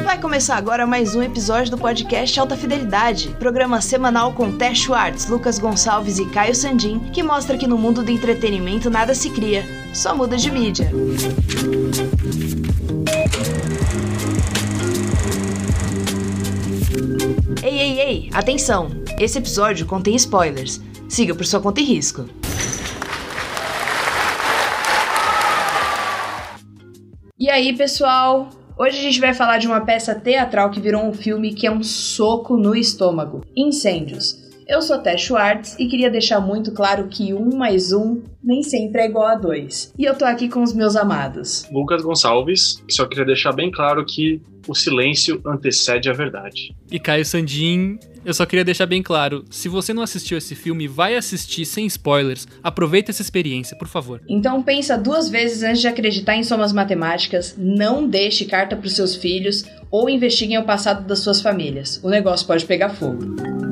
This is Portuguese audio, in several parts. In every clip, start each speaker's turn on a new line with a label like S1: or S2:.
S1: Vai começar agora mais um episódio do podcast Alta Fidelidade, programa semanal com Té Schwartz, Lucas Gonçalves e Caio Sandin, que mostra que no mundo do entretenimento nada se cria, só muda de mídia. Ei, atenção! Esse episódio contém spoilers. Siga por sua conta e risco. E aí, pessoal? Hoje a gente vai falar de uma peça teatral que virou um filme que é um soco no estômago. Incêndios. Eu sou Té Schwartz e queria deixar muito claro que 1 mais 1 nem sempre é igual a 2. E eu tô aqui com os meus amados.
S2: Lucas Gonçalves, só queria deixar bem claro que o silêncio antecede a verdade.
S3: E Caio Sandin, eu só queria deixar bem claro, se você não assistiu esse filme, vai assistir sem spoilers. Aproveita essa experiência, por favor.
S1: Então pensa 2 vezes antes de acreditar em somas matemáticas, não deixe carta pros seus filhos ou investiguem o passado das suas famílias. O negócio pode pegar fogo.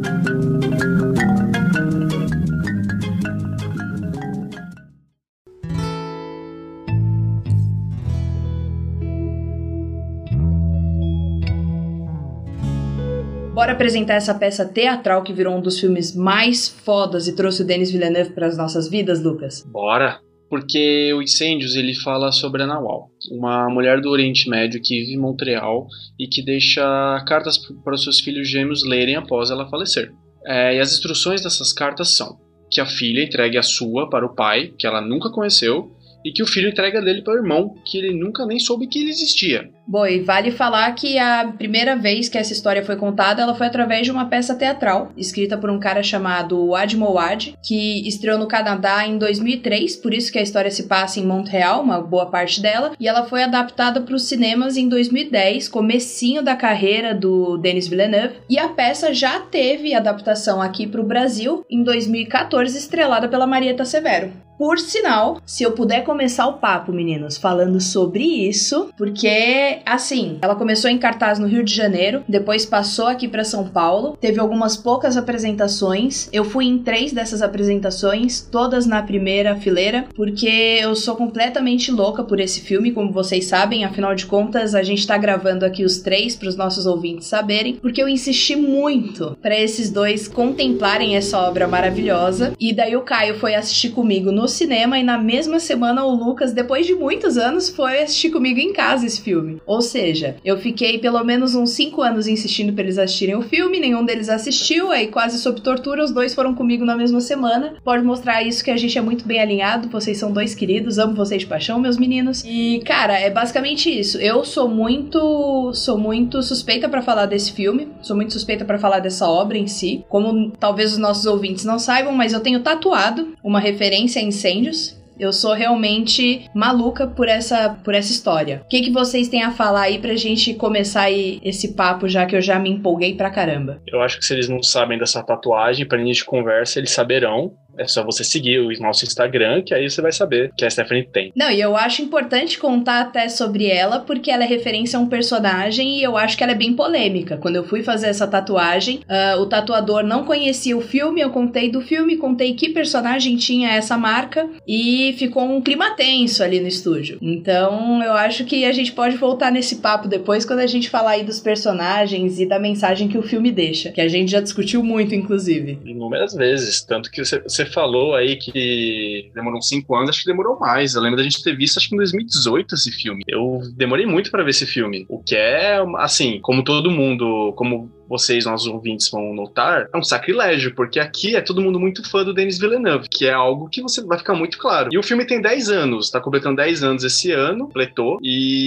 S1: Bora apresentar essa peça teatral que virou um dos filmes mais fodas e trouxe o Denis Villeneuve para as nossas vidas, Lucas?
S2: Bora! Porque o Incêndios, ele fala sobre a Nawal, uma mulher do Oriente Médio que vive em Montreal e que deixa cartas para os seus filhos gêmeos lerem após ela falecer. E as instruções dessas cartas são que a filha entregue a sua para o pai, que ela nunca conheceu, e que o filho entrega dele para o irmão, que ele nunca nem soube que ele existia.
S1: Bom, e vale falar que a primeira vez que essa história foi contada, ela foi através de uma peça teatral, escrita por um cara chamado Wad Mowad, que estreou no Canadá em 2003, por isso que a história se passa em Montreal, uma boa parte dela, e ela foi adaptada para os cinemas em 2010, comecinho da carreira do Denis Villeneuve, e a peça já teve adaptação aqui para o Brasil em 2014, estrelada pela Marieta Severo. Por sinal, se eu puder começar o papo, meninos, falando sobre isso, porque, assim, ela começou em cartaz no Rio de Janeiro, depois passou aqui pra São Paulo, teve algumas poucas apresentações, eu fui em 3 dessas apresentações, todas na primeira fileira, porque eu sou completamente louca por esse filme, como vocês sabem, afinal de contas, a gente tá gravando aqui os 3 pros nossos ouvintes saberem, porque eu insisti muito pra esses 2 contemplarem essa obra maravilhosa, e daí o Caio foi assistir comigo no cinema e na mesma semana o Lucas, depois de muitos anos, foi assistir comigo em casa esse filme. Ou seja, eu fiquei pelo menos uns 5 anos insistindo pra eles assistirem o filme, nenhum deles assistiu, aí quase sob tortura, os 2 foram comigo na mesma semana. Pode mostrar isso que a gente é muito bem alinhado, vocês são 2 queridos, amo vocês de paixão, meus meninos. E, cara, é basicamente isso. Eu sou muito suspeita pra falar desse filme, sou muito suspeita pra falar dessa obra em si, como talvez os nossos ouvintes não saibam, mas eu tenho tatuado uma referência em Incêndios. Eu sou realmente maluca por essa história. O que vocês têm a falar aí pra gente começar aí esse papo, já que eu já me empolguei pra caramba?
S2: Eu acho que se eles não sabem dessa tatuagem, pra início de conversa, eles saberão. É só você seguir o nosso Instagram, que aí você vai saber que a Stephanie tem.
S1: Não, e eu acho importante contar até sobre ela, porque ela é referência a um personagem e eu acho que ela é bem polêmica. Quando eu fui fazer essa tatuagem, o tatuador não conhecia o filme, eu contei do filme, contei que personagem tinha essa marca e ficou um clima tenso ali no estúdio. Então, eu acho que a gente pode voltar nesse papo depois, quando a gente falar aí dos personagens e da mensagem que o filme deixa, que a gente já discutiu muito, inclusive.
S2: Inúmeras vezes, tanto que você falou aí que demorou uns 5 anos, acho que demorou mais. Eu lembro da gente ter visto, acho que em 2018 esse filme. Eu demorei muito pra ver esse filme, o que é, assim, como todo mundo, como vocês, nossos ouvintes, vão notar, é um sacrilégio, porque aqui é todo mundo muito fã do Denis Villeneuve, que é algo que você vai ficar muito claro. E o filme tem 10 anos, tá completando 10 anos esse ano, completou,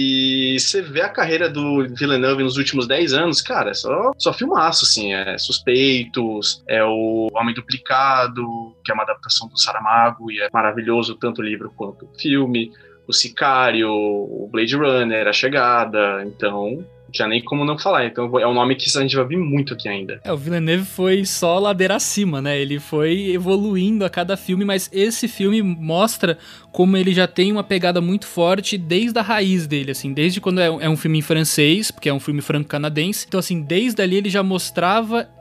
S2: e você vê a carreira do Villeneuve nos últimos 10 anos, cara, é só filmaço, assim, é Suspeitos, é o Homem Duplicado, que é uma adaptação do Saramago, e é maravilhoso, tanto o livro quanto o filme, o Sicário, o Blade Runner, A Chegada, então... já nem como não falar, então é um nome que a gente vai vir muito aqui ainda.
S3: O Villeneuve foi só ladeira acima, né? Ele foi evoluindo a cada filme, mas esse filme mostra como ele já tem uma pegada muito forte desde a raiz dele, assim, desde quando é um filme em francês, porque é um filme franco-canadense, então assim, desde ali ele já mostrava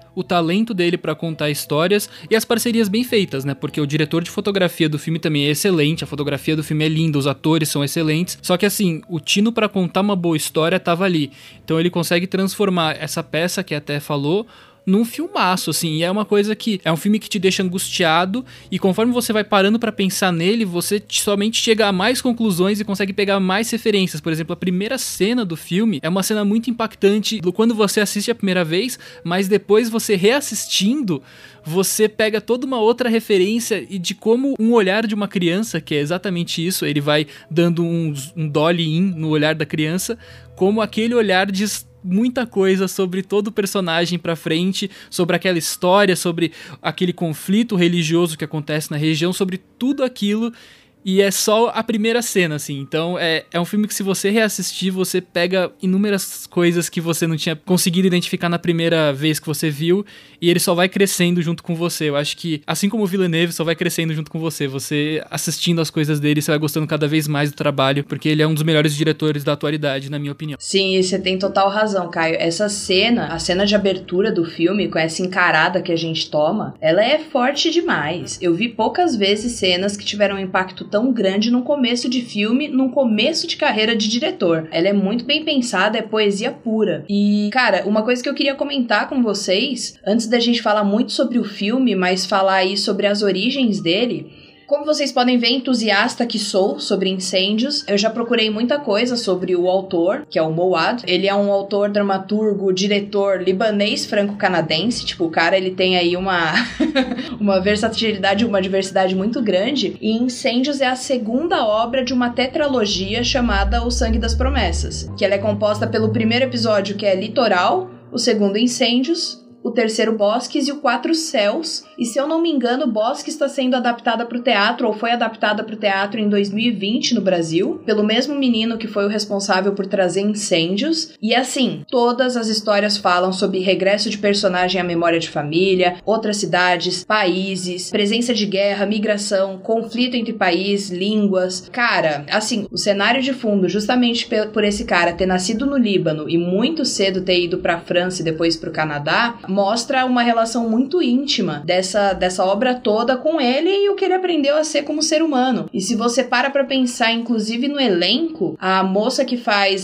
S3: o talento dele pra contar histórias e as parcerias bem feitas, né? Porque o diretor de fotografia do filme também é excelente, a fotografia do filme é linda, os atores são excelentes, só que assim, o tino pra contar uma boa história tava ali. Então ele consegue transformar essa peça que até falou num filmaço, assim, e é uma coisa que é um filme que te deixa angustiado, e conforme você vai parando pra pensar nele, você somente chega a mais conclusões e consegue pegar mais referências. Por exemplo, a primeira cena do filme é uma cena muito impactante quando você assiste a primeira vez, mas depois você reassistindo, você pega toda uma outra referência e de como um olhar de uma criança, que é exatamente isso, ele vai dando um dolly-in no olhar da criança, como aquele olhar diz muita coisa sobre todo o personagem pra frente, sobre aquela história, sobre aquele conflito religioso que acontece na região, sobre tudo aquilo. E é só a primeira cena, assim. Então é um filme que, se você reassistir, você pega inúmeras coisas que você não tinha conseguido identificar na primeira vez que você viu, e ele só vai crescendo junto com você. Eu acho que, assim como o Villeneuve, só vai crescendo junto com você. Você assistindo as coisas dele, você vai gostando cada vez mais do trabalho, porque ele é um dos melhores diretores da atualidade, na minha opinião.
S1: Sim, você tem total razão, Caio. Essa cena, a cena de abertura do filme, com essa encarada que a gente toma, ela é forte demais. Eu vi poucas vezes cenas que tiveram um impacto tão grande num começo de filme, num começo de carreira de diretor. Ela é muito bem pensada, é poesia pura. E, cara, uma coisa que eu queria comentar com vocês, antes da gente falar muito sobre o filme, mas falar aí sobre as origens dele. Como vocês podem ver, entusiasta que sou sobre incêndios, eu já procurei muita coisa sobre o autor, que é o Moad. Ele é um autor, dramaturgo, diretor libanês franco-canadense. Tipo, o cara, ele tem aí uma versatilidade, uma diversidade muito grande. E Incêndios é a segunda obra de uma tetralogia chamada O Sangue das Promessas, que ela é composta pelo primeiro episódio, que é Litoral, o segundo Incêndios, o terceiro Bosques e o 4 Céus. E se eu não me engano, Bosques está sendo adaptada para o teatro, ou foi adaptada para o teatro em 2020 no Brasil, pelo mesmo menino que foi o responsável por trazer Incêndios. E assim, todas as histórias falam sobre regresso de personagem à memória de família, outras cidades, países, presença de guerra, migração, conflito entre países, línguas. Cara, assim, o cenário de fundo, justamente por esse cara ter nascido no Líbano e muito cedo ter ido para a França e depois para o Canadá, mostra uma relação muito íntima dessa obra toda com ele e o que ele aprendeu a ser como ser humano. E se você para pra pensar, inclusive no elenco, a moça que faz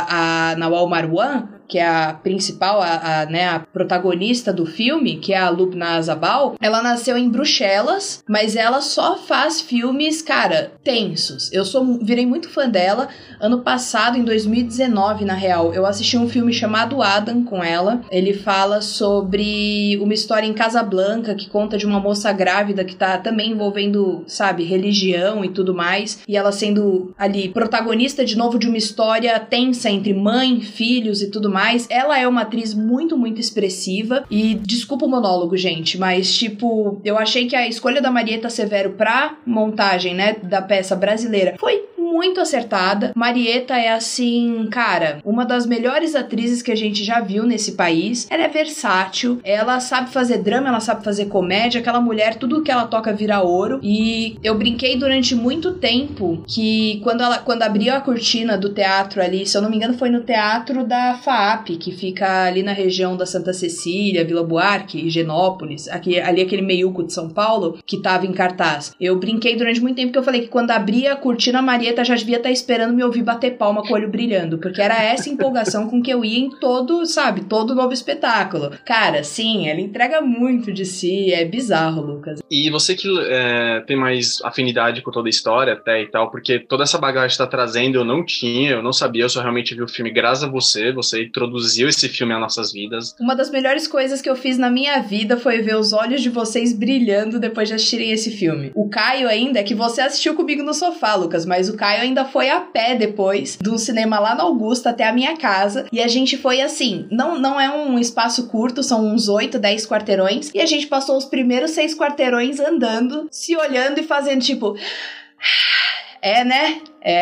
S1: a Nawal Marwan, que é a principal, a protagonista do filme, que é a Lubna Azabal, ela nasceu em Bruxelas, mas ela só faz filmes, cara, tensos. Eu virei muito fã dela. Ano passado, em 2019, na real, eu assisti um filme chamado Adam com ela. Ele fala sobre uma história em Casablanca, que conta de uma moça grávida que tá também envolvendo, sabe, religião e tudo mais, e ela sendo ali protagonista de novo de uma história tensa entre mãe, filhos e tudo mais. Ela é uma atriz muito, muito expressiva. E desculpa o monólogo, gente, mas tipo, eu achei que a escolha da Marieta Severo pra montagem, né, da peça brasileira foi muito acertada. Marieta é assim, cara, uma das melhores atrizes que a gente já viu nesse país. Ela é versátil, ela sabe fazer drama, ela sabe fazer comédia. Aquela mulher, tudo que ela toca vira ouro. E eu brinquei durante muito tempo que quando abriu a cortina do teatro ali, se eu não me engano foi no teatro da FAAP, que fica ali na região da Santa Cecília, Vila Buarque, Higienópolis, ali aquele meiuco de São Paulo, que tava em cartaz. Eu brinquei durante muito tempo que eu falei que quando abria a cortina, a Marieta já devia estar esperando me ouvir bater palma com o olho brilhando, porque era essa empolgação com que eu ia em todo novo espetáculo. Cara, sim, ela entrega muito de si, é bizarro, Lucas.
S2: E você que tem mais afinidade com toda a história até e tal, porque toda essa bagagem que tá trazendo eu não tinha, eu não sabia, eu só realmente vi o filme graças a você introduziu esse filme às nossas vidas.
S1: Uma das melhores coisas que eu fiz na minha vida foi ver os olhos de vocês brilhando depois de assistirem esse filme. O Caio ainda, é que você assistiu comigo no sofá, Lucas, mas o Caio ainda foi a pé depois de um cinema lá na Augusta até a minha casa, e a gente foi assim, não é um espaço curto, são uns 8, 10 quarteirões, e a gente passou os primeiros 6 quarteirões andando, se olhando e fazendo tipo... É, né?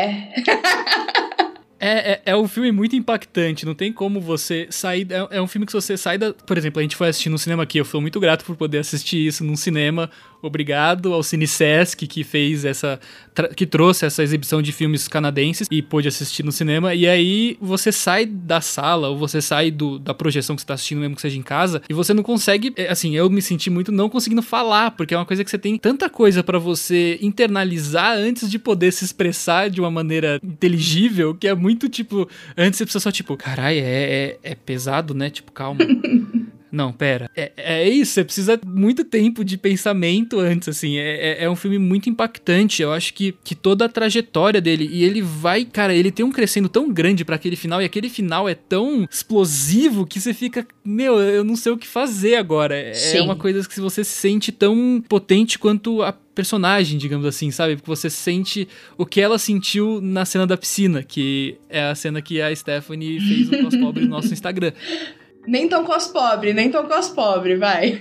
S3: É um filme muito impactante, não tem como você sair... É um filme que você sai da... Por exemplo, a gente foi assistir no cinema aqui, eu fui muito grato por poder assistir isso num cinema obrigado ao CineSesc que fez que trouxe essa exibição de filmes canadenses e pôde assistir no cinema. E aí você sai da sala, ou você sai da projeção que você tá assistindo, mesmo que seja em casa, e você não consegue, assim, eu me senti muito não conseguindo falar, porque é uma coisa que você tem tanta coisa pra você internalizar antes de poder se expressar de uma maneira inteligível, que é muito, tipo, antes você precisa só, tipo, caralho, é pesado, né? Tipo, calma. Não, pera. É isso, você precisa muito tempo de pensamento antes, assim. É um filme muito impactante. Eu acho que toda a trajetória dele, e ele vai, cara, ele tem um crescendo tão grande pra aquele final, e aquele final é tão explosivo que você fica, meu, eu não sei o que fazer agora. É uma coisa que você se sente tão potente quanto a personagem, digamos assim, sabe? Porque você sente o que ela sentiu na cena da piscina, que é a cena que a Stephanie fez o cospobre no nosso Instagram.
S1: Nem tão cospobre, vai.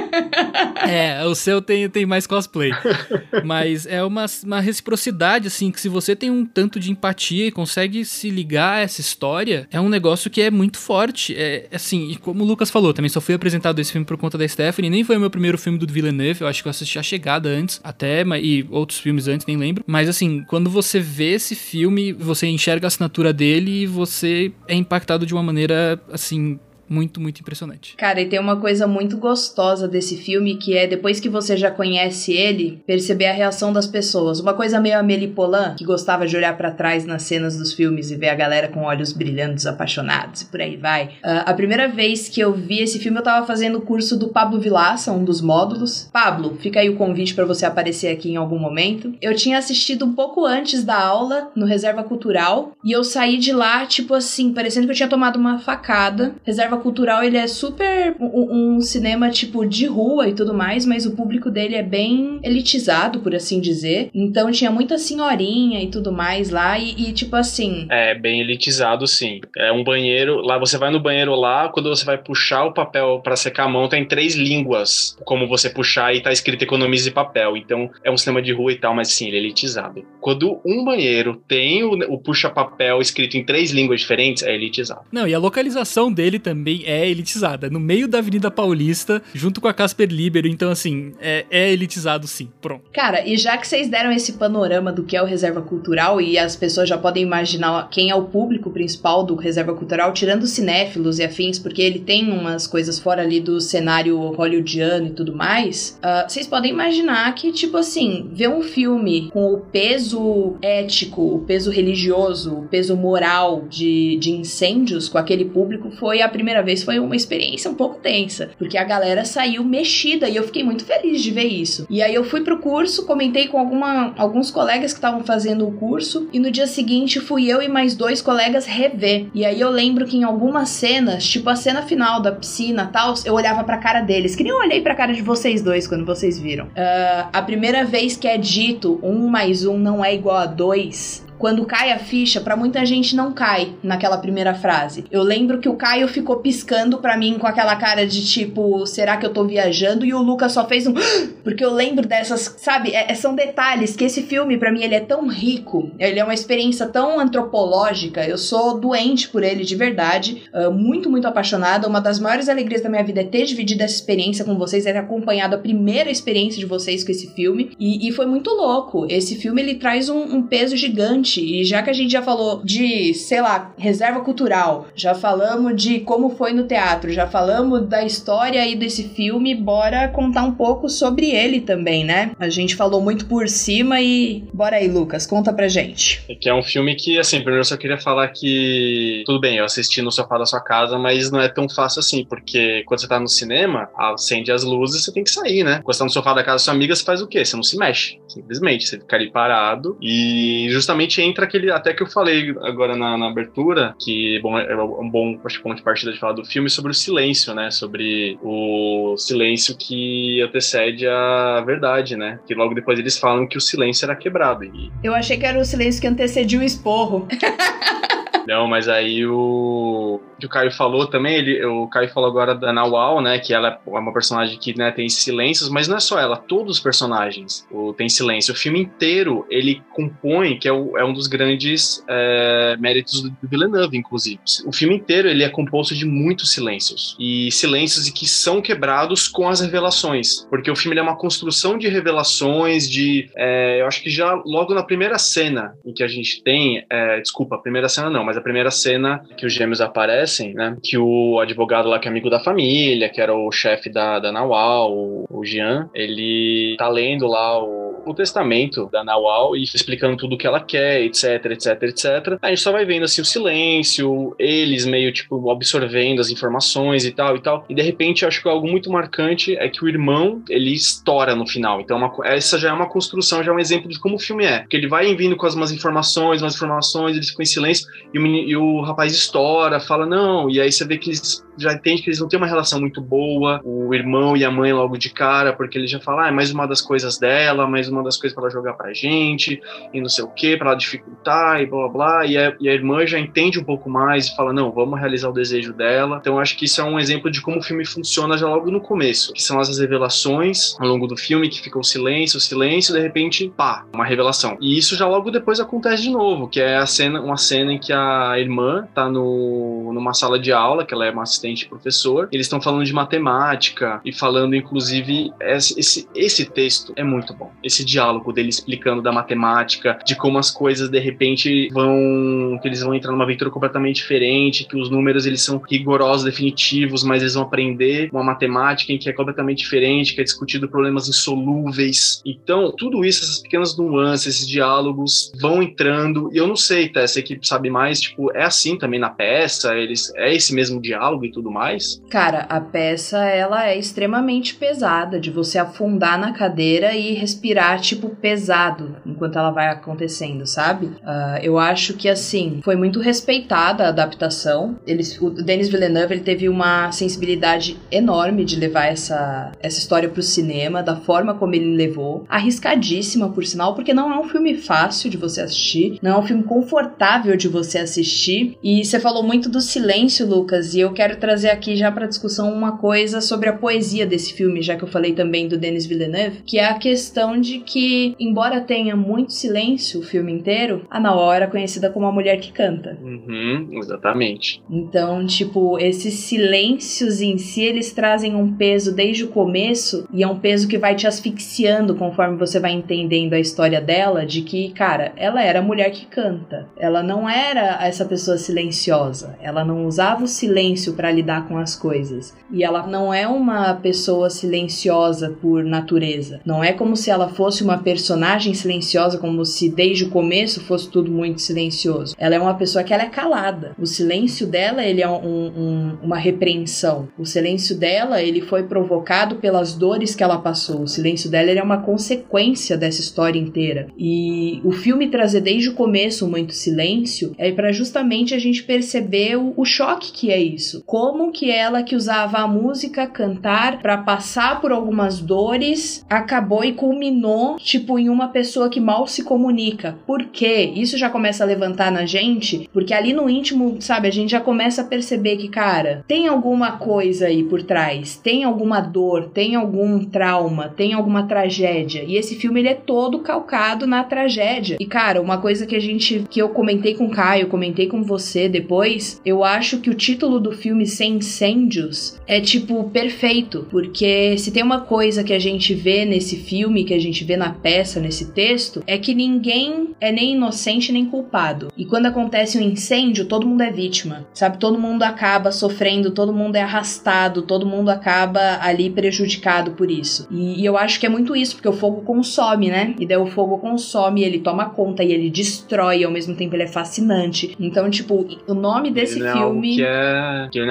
S3: O seu tem mais cosplay. Mas é uma reciprocidade, assim, que se você tem um tanto de empatia e consegue se ligar a essa história, é um negócio que é muito forte. Assim, e como o Lucas falou, também só fui apresentado esse filme por conta da Stephanie, nem foi o meu primeiro filme do Villeneuve, eu acho que eu assisti A Chegada antes, até, e outros filmes antes, nem lembro. Mas, assim, quando você vê esse filme, você enxerga a assinatura dele e você é impactado de uma maneira, assim, muito, muito impressionante.
S1: Cara, e tem uma coisa muito gostosa desse filme, que é, depois que você já conhece ele, perceber a reação das pessoas. Uma coisa meio Amélie Poulain, que gostava de olhar pra trás nas cenas dos filmes e ver a galera com olhos brilhando, desapaixonados, e por aí vai. A primeira vez que eu vi esse filme, eu tava fazendo o curso do Pablo Vilaça, um dos módulos. Pablo, fica aí o convite pra você aparecer aqui em algum momento. Eu tinha assistido um pouco antes da aula, no Reserva Cultural, e eu saí de lá, tipo assim, parecendo que eu tinha tomado uma facada. Reserva Cultural, ele é super um cinema tipo de rua e tudo mais, mas o público dele é bem elitizado, por assim dizer. Então tinha muita senhorinha e tudo mais lá e tipo assim...
S2: É, bem elitizado, sim. É um banheiro, lá você vai no banheiro lá, quando você vai puxar o papel pra secar a mão, tem 3 línguas como você puxar e tá escrito economize papel. Então é um cinema de rua e tal, mas sim, ele é elitizado. Quando um banheiro tem o puxa-papel escrito em 3 línguas diferentes, é elitizado.
S3: Não, e a localização dele também é elitizada, no meio da Avenida Paulista, junto com a Casper Libero, então assim, é elitizado sim, pronto.
S1: Cara, e já que vocês deram esse panorama do que é o Reserva Cultural, e as pessoas já podem imaginar quem é o público principal do Reserva Cultural, tirando os cinéfilos e afins, porque ele tem umas coisas fora ali do cenário hollywoodiano e tudo mais, vocês podem imaginar que, tipo assim, ver um filme com o peso ético, o peso religioso, o peso moral de incêndios com aquele público foi a primeira vez, foi uma experiência um pouco tensa, porque a galera saiu mexida e eu fiquei muito feliz de ver isso. E aí eu fui pro curso, comentei com alguns colegas que estavam fazendo o curso, e no dia seguinte fui eu e mais 2 colegas rever. E aí eu lembro que em algumas cenas, tipo a cena final da piscina e tal, eu olhava pra cara deles, que nem eu olhei pra cara de vocês dois quando vocês viram. A primeira vez que é dito 1 mais 1 não é igual a 2... Quando cai a ficha, pra muita gente não cai naquela primeira frase. Eu lembro que o Caio ficou piscando pra mim com aquela cara de tipo, será que eu tô viajando? E o Lucas só fez um... Porque eu lembro dessas, sabe? São detalhes que esse filme, pra mim, ele é tão rico. Ele é uma experiência tão antropológica. Eu sou doente por ele, de verdade. Muito, muito apaixonada. Uma das maiores alegrias da minha vida é ter dividido essa experiência com vocês, é ter acompanhado a primeira experiência de vocês com esse filme. E foi muito louco. Esse filme, ele traz um peso gigante. E já que a gente já falou de, sei lá, Reserva Cultural, já falamos de como foi no teatro, já falamos da história aí desse filme, bora contar um pouco sobre ele também, né? A gente falou muito por cima e bora aí, Lucas, conta pra gente.
S2: É que é um filme que, assim, primeiro eu só queria falar que, tudo bem, eu assisti no sofá da sua casa, mas não é tão fácil assim, porque quando você tá no cinema, acende as luzes, você tem que sair, né? Quando você tá no sofá da casa da sua amiga, você faz o quê? Você não se mexe, simplesmente, você fica ali parado e justamente entra aquele, até que eu falei agora na abertura, que bom, é um bom, acho que ponto de partida de falar do filme, sobre o silêncio, né, sobre o silêncio que antecede a verdade, né, que logo depois eles falam que o silêncio era quebrado. E...
S1: Eu achei que era o silêncio que antecedia o esporro.
S2: Não, mas aí o que o Caio falou também, o Caio falou agora da Nawal, né, que ela é uma personagem que, né, tem silêncios, mas não é só ela, todos os personagens têm silêncio. O filme inteiro, ele compõe, que é um dos grandes méritos do Villeneuve, inclusive. O filme inteiro, ele é composto de muitos silêncios, e silêncios que são quebrados com as revelações, porque o filme ele é uma construção de revelações, eu acho que já logo na primeira cena em que a gente tem, desculpa, a primeira cena não, mas a primeira cena que os gêmeos aparecem, né, que o advogado lá que é amigo da família, que era o chefe da Nawal, o Jean, ele tá lendo lá o testamento da Nawal e explicando tudo o que ela quer, etc, etc, etc. A gente só vai vendo assim o silêncio, eles meio tipo absorvendo as informações e tal, e de repente eu acho que algo muito marcante é que o irmão, ele estoura no final. Então essa já é uma construção, já é um exemplo de como o filme é, porque ele vai vindo com umas informações, eles ficam em silêncio e o rapaz estoura, fala não, e aí você vê que eles já entendem que eles não têm uma relação muito boa, o irmão e a mãe logo de cara, porque ele já fala, é mais uma das coisas dela, mais uma das coisas pra ela jogar pra gente, e não sei o que, pra ela dificultar, e blá blá blá, e a irmã já entende um pouco mais e fala, não, vamos realizar o desejo dela. Então eu acho que isso é um exemplo de como o filme funciona já logo no começo, que são essas revelações ao longo do filme, que fica o silêncio, de repente, pá, uma revelação. E isso já logo depois acontece de novo, que é uma cena em que a irmã tá numa sala de aula, que ela é uma assistente professor, eles estão falando de matemática e falando, inclusive, esse texto é muito bom. Esse diálogo dele explicando da matemática, de como as coisas, de repente, que eles vão entrar numa aventura completamente diferente, que os números, eles são rigorosos, definitivos, mas eles vão aprender uma matemática em que é completamente diferente, que é discutido problemas insolúveis. Então, tudo isso, essas pequenas nuances, esses diálogos vão entrando, e eu não sei, tá, essa equipe sabe mais, tipo, é assim também na peça, é esse mesmo diálogo e tudo mais?
S1: Cara, a peça, ela é extremamente pesada, de você afundar na cadeira e respirar, tipo, pesado, enquanto ela vai acontecendo, sabe? Eu acho que, assim, foi muito respeitada a adaptação. O Denis Villeneuve, ele teve uma sensibilidade enorme de levar essa história pro cinema, da forma como ele levou. Arriscadíssima, por sinal, porque não é um filme fácil de você assistir, não é um filme confortável de você assistir. E você falou muito do silêncio, Lucas, e eu quero trazer aqui já pra discussão uma coisa sobre a poesia desse filme, já que eu falei também do Denis Villeneuve, que é a questão de que, embora tenha muito silêncio o filme inteiro, a Nawal era conhecida como a mulher que canta.
S2: Exatamente.
S1: Então, tipo, esses silêncios em si, eles trazem um peso desde o começo, e é um peso que vai te asfixiando conforme você vai entendendo a história dela, de que, cara, ela era a mulher que canta. Ela não era essa pessoa silenciosa. Ela não usava o silêncio pra lidar com as coisas. E ela não é uma pessoa silenciosa por natureza. Não é como se ela fosse uma personagem silenciosa, como se desde o começo fosse tudo muito silencioso. Ela é uma pessoa que ela é calada. O silêncio dela, ele é uma repreensão. O silêncio dela, ele foi provocado pelas dores que ela passou. O silêncio dela, ele é uma consequência dessa história inteira. E o filme trazer desde o começo muito silêncio é para justamente a gente perceber o choque que é isso. Como que ela, que usava a música, cantar para passar por algumas dores, acabou e culminou, tipo, em uma pessoa que mal se comunica. Por quê? Isso já começa a levantar na gente, porque ali no íntimo, sabe, a gente já começa a perceber que, cara, tem alguma coisa aí por trás, tem alguma dor, tem algum trauma, tem alguma tragédia. E esse filme, ele é todo calcado na tragédia. E, cara, uma coisa que eu comentei com o Caio, comentei com você depois, eu acho que o título do filme, Sem Incêndios, é, tipo, perfeito, porque se tem uma coisa que a gente vê nesse filme, que a gente vê na peça, nesse texto, é que ninguém é nem inocente nem culpado. E quando acontece um incêndio, todo mundo é vítima, sabe? Todo mundo acaba sofrendo, todo mundo é arrastado, todo mundo acaba ali prejudicado por isso. E eu acho que é muito isso, porque o fogo consome, né? E daí o fogo consome, ele toma conta e ele destrói, ao mesmo tempo ele é fascinante. Então, tipo, o nome desse filme...
S2: Que não é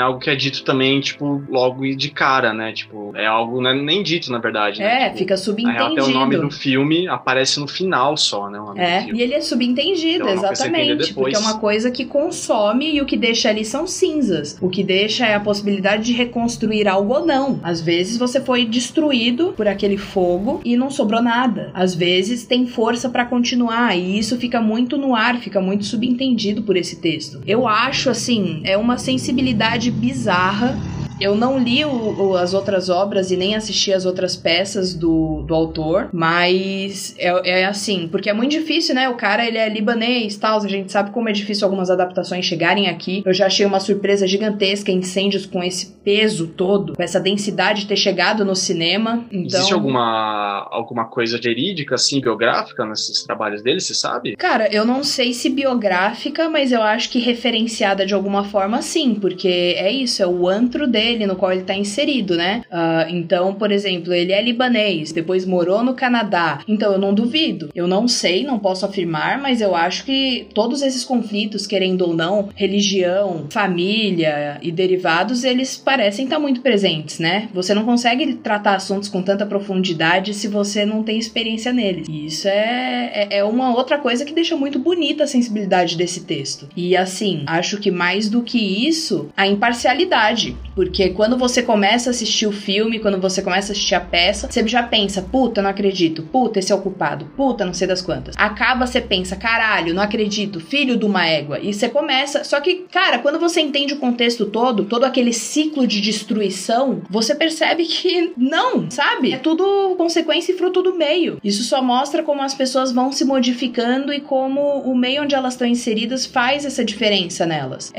S2: algo que é dito também, tipo, logo de cara, né? Tipo, é algo não é nem dito, na verdade, né? Tipo,
S1: fica subentendido.
S2: Até o nome do filme aparece no final só, né? O nome do filme.
S1: E ele é subentendido,
S2: então,
S1: exatamente, porque é uma coisa que consome e o que deixa ali são cinzas. O que deixa é a possibilidade de reconstruir algo ou não. Às vezes você foi destruído por aquele fogo e não sobrou nada. Às vezes tem força pra continuar e isso fica muito no ar, fica muito subentendido por esse texto. Eu acho, assim, é uma sensibilidade bizarra. Eu não li as outras obras e nem assisti as outras peças do autor, mas é assim, porque é muito difícil, né? O cara, ele é libanês e tal, a gente sabe como é difícil algumas adaptações chegarem aqui. Eu já achei uma surpresa gigantesca Incêndios com esse peso todo, com essa densidade de ter chegado no cinema. Então...
S2: Existe alguma coisa verídica, assim, biográfica nesses trabalhos dele, você sabe?
S1: Cara, eu não sei se biográfica, mas eu acho que referenciada de alguma forma, sim, porque é isso, é o antro dele, no qual ele tá inserido, né? Então, por exemplo, ele é libanês, depois morou no Canadá, então eu não duvido. Eu não sei, não posso afirmar, mas eu acho que todos esses conflitos, querendo ou não, religião, família e derivados, eles parecem estar muito presentes, né? Você não consegue tratar assuntos com tanta profundidade se você não tem experiência neles. E isso é uma outra coisa que deixa muito bonita a sensibilidade desse texto. E assim, acho que mais do que isso, a imparcialidade, porque quando você começa a assistir o filme, quando você começa a assistir a peça, você já pensa, puta, não acredito, puta, esse é o culpado, puta, não sei das quantas. Acaba, você pensa, caralho, não acredito, filho de uma égua. E você começa, só que, cara, quando você entende o contexto todo aquele ciclo de destruição, você percebe que não, sabe? É tudo consequência e fruto do meio. Isso só mostra como as pessoas vão se modificando e como o meio onde elas estão inseridas faz essa diferença nelas.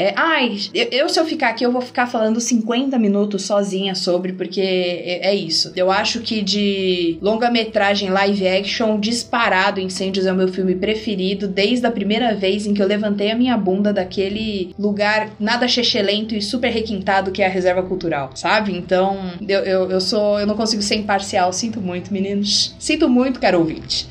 S1: Se eu ficar aqui, eu vou ficar falando 50 minutos sozinha sobre, porque é isso. Eu acho que de longa-metragem live action, disparado, Incêndios é o meu filme preferido, desde a primeira vez em que eu levantei a minha bunda daquele lugar nada chechelento e super requintado que é a Reserva Cultural, sabe? Então, eu não consigo ser imparcial. Sinto muito, meninos. Sinto muito, caro ouvinte.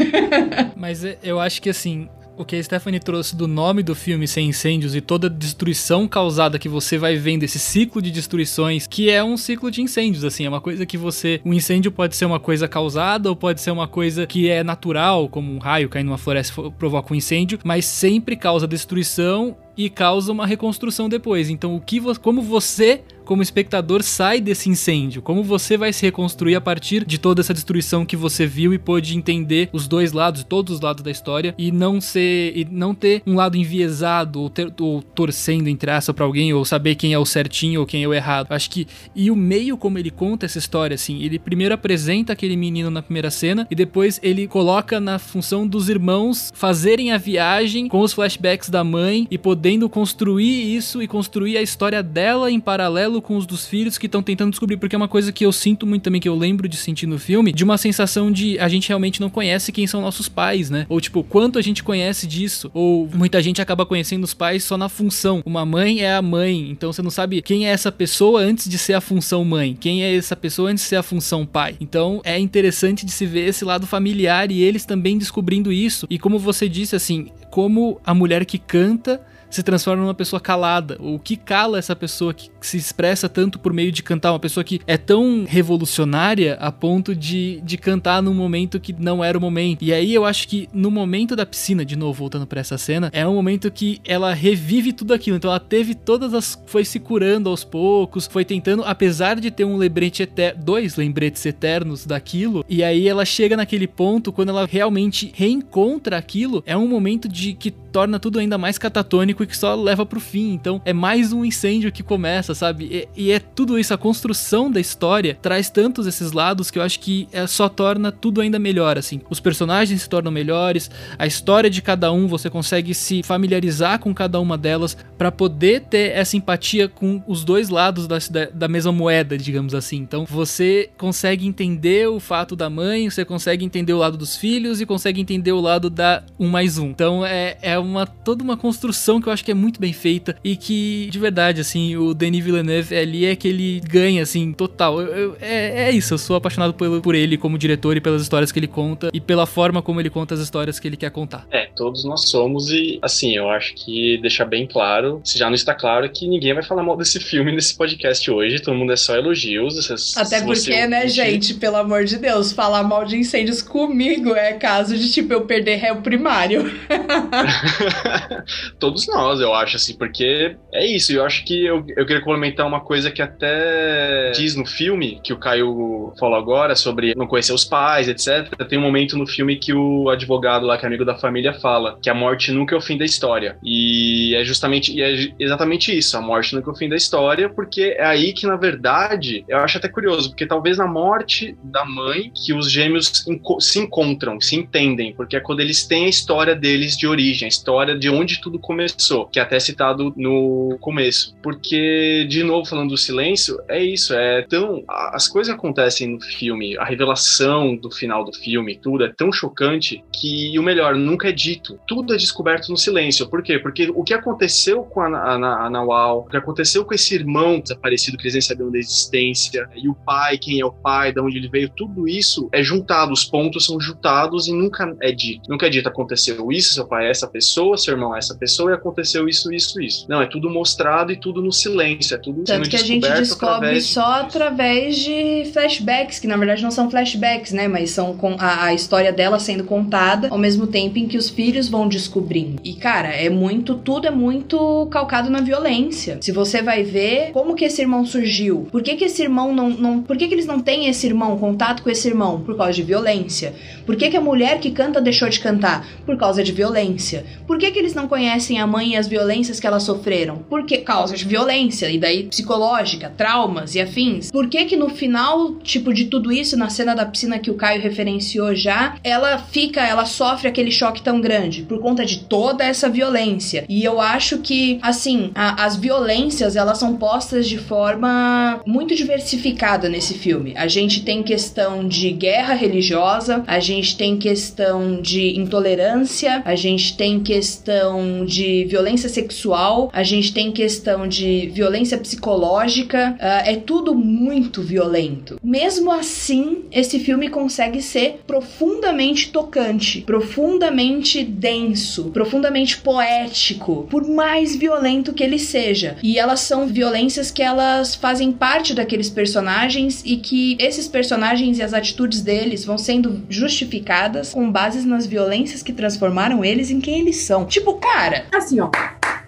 S3: Mas eu acho que, assim, o que a Stephanie trouxe do nome do filme Sem Incêndios e toda a destruição causada que você vai vendo, esse ciclo de destruições, que é um ciclo de incêndios, assim, é uma coisa que um incêndio pode ser uma coisa causada ou pode ser uma coisa que é natural, como um raio caindo numa floresta provoca um incêndio, mas sempre causa destruição e causa uma reconstrução depois. Então, como você, como espectador, sai desse incêndio? Como você vai se reconstruir a partir de toda essa destruição que você viu e pôde entender os dois lados, todos os lados da história, e não ter um lado enviesado ou torcendo entre aspas pra alguém, ou saber quem é o certinho ou quem é o errado. Acho que, e o meio como ele conta essa história, assim, ele primeiro apresenta aquele menino na primeira cena e depois ele coloca na função dos irmãos fazerem a viagem com os flashbacks da mãe e podendo construir isso e construir a história dela em paralelo com os dos filhos que estão tentando descobrir, porque é uma coisa que eu sinto muito também, que eu lembro de sentir no filme, de uma sensação de a gente realmente não conhece quem são nossos pais, né? Ou tipo, quanto a gente conhece disso, ou muita gente acaba conhecendo os pais só na função. Uma mãe é a mãe, então você não sabe quem é essa pessoa antes de ser a função mãe, quem é essa pessoa antes de ser a função pai. Então é interessante de se ver esse lado familiar e eles também descobrindo isso, e como você disse, assim, como a mulher que canta se transforma numa pessoa calada, o que cala essa pessoa que se expressa tanto por meio de cantar, uma pessoa que é tão revolucionária a ponto de cantar num momento que não era o momento. E aí eu acho que no momento da piscina, de novo voltando pra essa cena, é um momento que ela revive tudo aquilo, então ela teve foi se curando aos poucos, foi tentando, apesar de ter dois lembretes eternos daquilo, e aí ela chega naquele ponto, quando ela realmente reencontra aquilo, é um momento que torna tudo ainda mais catatônico e que só leva pro fim. Então é mais um incêndio que começa, sabe? E é tudo isso, a construção da história traz tantos esses lados que eu acho que só torna tudo ainda melhor, assim. Os personagens se tornam melhores, a história de cada um, você consegue se familiarizar com cada uma delas pra poder ter essa empatia com os dois lados da mesma moeda, digamos assim. Então você consegue entender o fato da mãe, você consegue entender o lado dos filhos e consegue entender o lado da 1+1. Então é toda uma construção que eu acho que é muito bem feita e que, de verdade, assim, o Denis Villeneuve, Villeneuve ali é que ele ganha, assim, total. É isso, eu sou apaixonado por ele como diretor e pelas histórias que ele conta e pela forma como ele conta as histórias que ele quer contar.
S2: Todos nós somos e, assim, eu acho que deixar bem claro, se já não está claro, que ninguém vai falar mal desse filme nesse podcast hoje, todo mundo é só elogios.
S1: Até porque, né, gente, pelo amor de Deus, falar mal de incêndios comigo é caso de, tipo, eu perder réu primário.
S2: Todos nós, eu acho, assim, porque é isso, eu acho que eu queria complementar uma coisa que até diz no filme, que o Caio falou agora, sobre não conhecer os pais, etc. Tem um momento no filme que o advogado lá, que é amigo da família, fala que a morte nunca é o fim da história. E é exatamente isso, a morte nunca é o fim da história, porque é aí que, na verdade, eu acho até curioso, porque talvez na morte da mãe que os gêmeos se encontram, se entendem, porque é quando eles têm a história deles de origem, a história de onde tudo começou, que é até citado no começo. Porque, de novo, falando do silêncio, é isso, as coisas que acontecem no filme, a revelação do final do filme, tudo é tão chocante que, o melhor, nunca é dito. Tudo é descoberto no silêncio. Por quê? Porque o que aconteceu com a Nawal, o que aconteceu com esse irmão desaparecido, que eles nem sabiam da existência, e o pai, quem é o pai, de onde ele veio, tudo isso é juntado, os pontos são juntados e nunca é dito. Nunca é dito, aconteceu isso, seu pai é essa pessoa, seu irmão é essa pessoa, e aconteceu isso, isso, isso. Não, é tudo mostrado e tudo no silêncio, é tudo
S1: tanto que a gente descobre só através de flashbacks, que na verdade não são flashbacks, né, mas são a história dela sendo contada ao mesmo tempo em que os filhos vão descobrindo. E, cara, tudo é muito calcado na violência. Se você vai ver como que esse irmão surgiu, por que esse irmão por que eles não têm esse irmão, contato com esse irmão? Por causa de violência. Por que a mulher que canta deixou de cantar? Por causa de violência. Por que eles não conhecem a mãe e as violências que elas sofreram? Por causa de violência, e daí psicológica, traumas e afins. Por que no final, tipo, de tudo isso, na cena da piscina que o Caio referenciou já, ela sofre aquele choque tão grande? Por conta de toda essa violência. E eu acho que, assim, as violências, elas são postas de forma muito diversificada nesse filme. A gente tem questão de guerra religiosa, a gente tem questão de intolerância, a gente tem questão de violência sexual, a gente tem questão de violência psicológica, é tudo muito violento. Mesmo assim, esse filme consegue ser profundamente tocante, profundamente denso, profundamente poético, por mais violento que ele seja. E elas são violências que elas fazem parte daqueles personagens e que esses personagens e as atitudes deles vão sendo justificadas com bases nas violências que transformaram eles em quem eles são. Tipo, cara, assim, ó,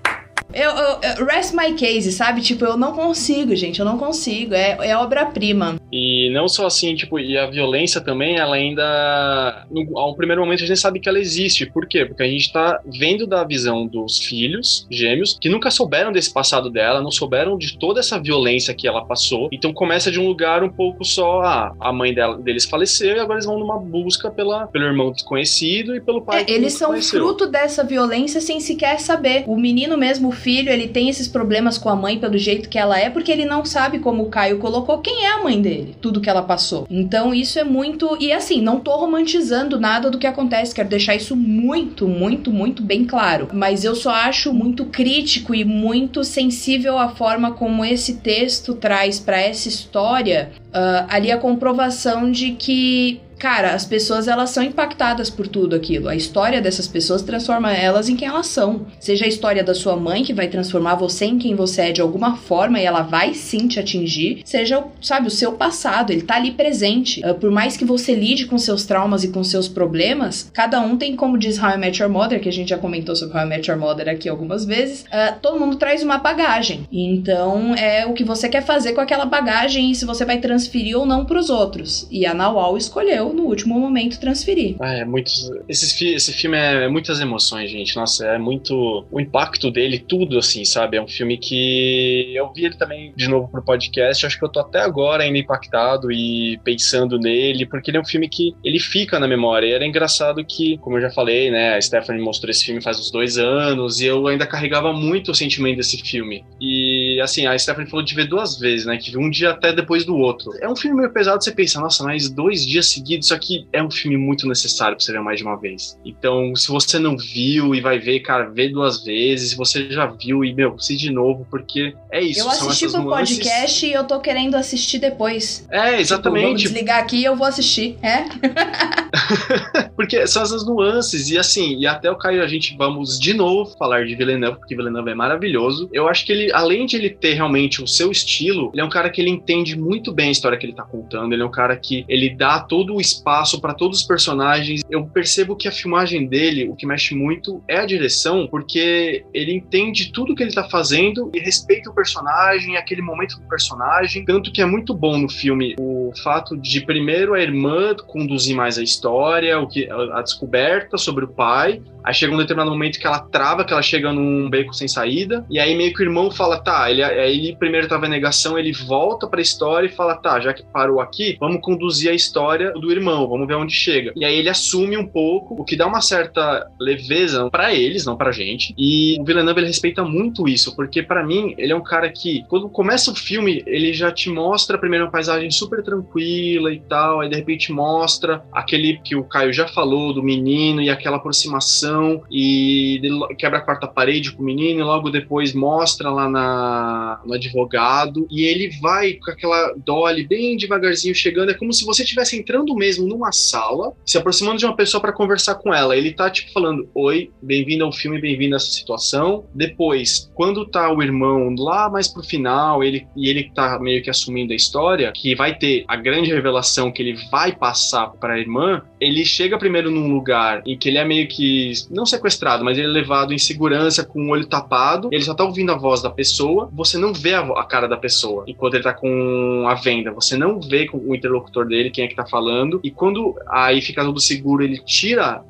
S1: eu rest my case, sabe? Tipo, eu não consigo, gente, eu não consigo. É obra-prima.
S2: E não só assim, tipo, e a violência também, ela ainda, ao primeiro momento a gente sabe que ela existe. Por quê? Porque a gente tá vendo da visão dos filhos gêmeos, que nunca souberam desse passado dela, não souberam de toda essa violência que ela passou. Então começa de um lugar um pouco só, a mãe deles faleceu e agora eles vão numa busca pelo irmão desconhecido e pelo pai que
S1: eles são
S2: conheceu.
S1: Fruto dessa violência sem sequer saber. O menino mesmo, o filho, ele tem esses problemas com a mãe pelo jeito que ela é, porque ele não sabe, como o Caio colocou, quem é a mãe dele. Tudo que ela passou. Então isso é muito... E assim, não tô romantizando nada do que acontece, quero deixar isso muito, muito, muito bem claro. Mas eu só acho muito crítico e muito sensível a forma como esse texto traz pra essa história ali a comprovação de que... Cara, as pessoas, elas são impactadas por tudo aquilo. A história dessas pessoas transforma elas em quem elas são. Seja a história da sua mãe, que vai transformar você em quem você é de alguma forma, e ela vai sim te atingir. Seja, sabe, o seu passado, ele tá ali presente. Por mais que você lide com seus traumas e com seus problemas, cada um tem, como diz How I Met Your Mother, que a gente já comentou sobre How I Met Your Mother aqui algumas vezes, todo mundo traz uma bagagem. Então, é o que você quer fazer com aquela bagagem e se você vai transferir ou não pros outros. E a Nawal escolheu no último momento transferir.
S2: Esse filme é muitas emoções, gente. Nossa, é muito... O impacto dele, tudo, assim, sabe? É um filme que... Eu vi ele também de novo pro podcast. Acho que eu tô até agora ainda impactado e pensando nele, porque ele é um filme que ele fica na memória. E era engraçado que, como eu já falei, né? A Stephanie mostrou esse filme faz uns 2 anos e eu ainda carregava muito o sentimento desse filme. E, assim, a Stephanie falou de ver 2 vezes, né? Que um dia até depois do outro. É um filme meio pesado, você pensa, nossa, mas 2 dias seguidos só que é um filme muito necessário pra você ver mais de uma vez. Então, se você não viu e vai ver, cara, vê 2 vezes. Se você já viu e, assiste de novo, porque é isso.
S1: Eu assisti pro podcast e eu tô querendo assistir depois.
S2: Exatamente.
S1: Vamos desligar aqui e eu vou assistir.
S2: Porque são essas nuances. E assim, e até o Caio, a gente vamos de novo falar de Villeneuve, porque Villeneuve é maravilhoso. Eu acho que ele, além de ele ter realmente o seu estilo, ele é um cara que ele entende muito bem a história que ele tá contando. Ele é um cara que ele dá todo o espaço para todos os personagens. Eu percebo que a filmagem dele, o que mexe muito é a direção, porque ele entende tudo que ele tá fazendo e respeita o personagem, aquele momento do personagem. Tanto que é muito bom no filme o fato de, primeiro, a irmã conduzir mais a história, a descoberta sobre o pai. Aí chega um determinado momento que ela trava, que ela chega num beco sem saída, e aí meio que o irmão fala, tá, ele primeiro tava em negação, ele volta pra história e fala, tá, já que parou aqui, vamos conduzir a história do irmão, vamos ver onde chega. E aí ele assume um pouco, o que dá uma certa leveza pra eles, não pra gente, e o Villeneuve, ele respeita muito isso, porque pra mim, ele é um cara que, quando começa o filme, ele já te mostra primeiro uma paisagem super tranquila e tal, aí de repente mostra aquele que o Caio já falou, do menino, e aquela aproximação, e ele quebra a quarta parede com o menino e logo depois mostra lá no advogado, e ele vai com aquela Dolly bem devagarzinho chegando, é como se você estivesse entrando mesmo numa sala, se aproximando de uma pessoa para conversar com ela. Ele tá tipo falando, oi, bem-vindo ao filme, bem-vindo a essa situação. Depois, quando tá o irmão lá mais pro final, ele tá meio que assumindo a história, que vai ter a grande revelação que ele vai passar para a irmã, ele chega primeiro num lugar em que ele é meio que não sequestrado, mas ele é levado em segurança com o olho tapado, ele só tá ouvindo a voz da pessoa, você não vê a cara da pessoa enquanto ele tá com a venda, você não vê com o interlocutor dele quem é que tá falando, e quando aí fica tudo seguro, ele tira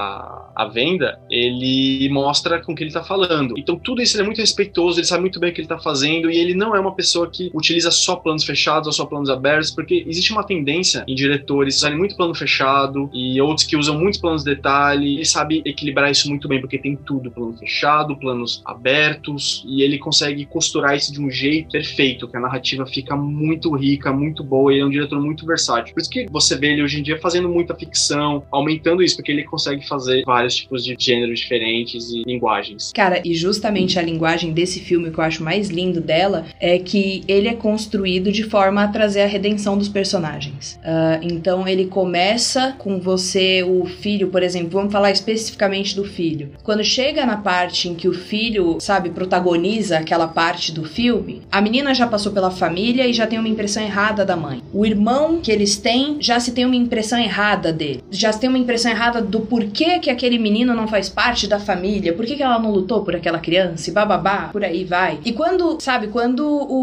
S2: a venda, ele mostra com que ele tá falando. Então tudo isso ele é muito respeitoso, ele sabe muito bem o que ele tá fazendo, e ele não é uma pessoa que utiliza só planos fechados ou só planos abertos, porque existe uma tendência em diretores usarem muito plano fechado e outros que usam muitos planos de detalhe. Ele sabe equilibrar isso muito bem, porque tem tudo, plano fechado, planos abertos, e ele consegue costurar isso de um jeito perfeito, que a narrativa fica muito rica, muito boa, e ele é um diretor muito versátil. Por isso que você vê ele hoje em dia fazendo muita ficção, aumentando isso, porque ele consegue fazer vários tipos de gêneros diferentes e linguagens.
S1: Cara, e justamente a linguagem desse filme que eu acho mais lindo dela é que ele é construído de forma a trazer a redenção dos personagens. Então ele começa com você, o filho, por exemplo, vamos falar especificamente do filho. Quando chega na parte em que o filho, sabe, protagoniza aquela parte do filme, a menina já passou pela família e já tem uma impressão errada da mãe. O irmão que eles têm, já se tem uma impressão errada dele. Já se tem uma impressão errada do porquê que aquele menino não faz parte da família, por que ela não lutou por aquela criança e bababá, por aí vai. E quando, sabe, quando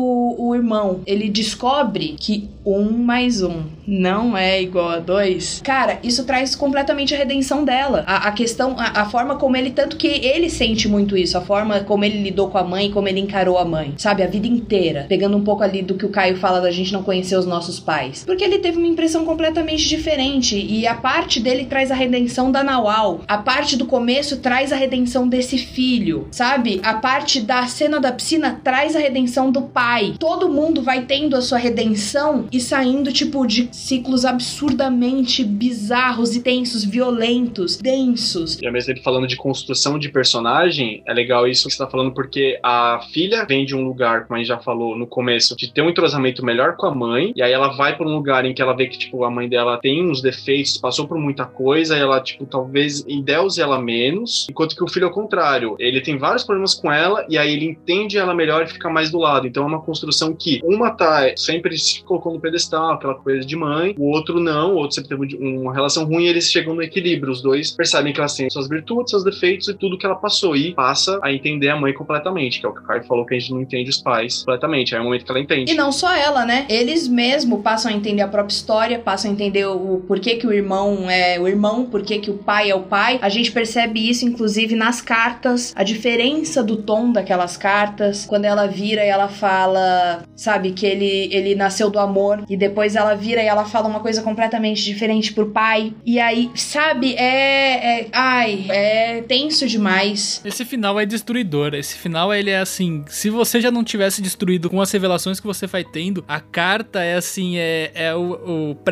S1: o irmão, ele descobre que 1 mais 1 não é igual a 2, cara, isso traz completamente a redenção dela. A questão, a forma como ele, tanto que ele sente muito isso, a forma como ele lidou com a mãe, como ele encarou a mãe, sabe, a vida inteira, pegando um pouco ali do que o Caio fala da gente não conhecer os nossos pais, porque ele teve uma impressão completamente diferente, e a parte dele traz a redenção da Nawal, a parte do começo traz a redenção desse filho, sabe, a parte da cena da piscina traz a redenção do pai, todo mundo vai tendo a sua redenção e saindo, tipo, de ciclos absurdamente bizarros e tensos, violentos, densos.
S2: E ao mesmo tempo, falando de construção de personagem, é legal isso que você tá falando, porque a filha vem de um lugar, como a gente já falou no começo, de ter um entrosamento melhor com a mãe, e aí ela vai pra um lugar em que ela vê que, tipo, a mãe dela tem uns defeitos, passou por muita coisa, e ela, tipo, talvez endeuse ela menos, enquanto que o filho é o contrário. Ele tem vários problemas com ela, e aí ele entende ela melhor e fica mais do lado. Então é uma construção que uma tá sempre se colocou no pedestal, aquela coisa de mãe, o outro não, o outro sempre teve uma relação ruim, e eles chegam no equilíbrio. Os dois percebem que elas têm suas virtudes, seus defeitos e tudo que ela passou, e passa a entender a mãe completamente, que é o que o Caio falou, que a gente não entende os pais completamente, aí é o momento que ela entende.
S1: E não só ela, né? Eles mesmo passam a entender a própria história, passam a entender o porquê que o irmão é o irmão, porquê que o pai é o pai. A gente percebe isso, inclusive, nas cartas, a diferença do tom daquelas cartas, quando ela vira e ela fala, sabe, que ele nasceu do amor, e depois ela vira e ela fala uma coisa completamente diferente pro pai, e aí, sabe, é tenso demais.
S3: Esse final é destruidor, esse final ele é assim, se você já não tivesse destruído com as revelações que você vai tendo, a carta é assim, é o prego final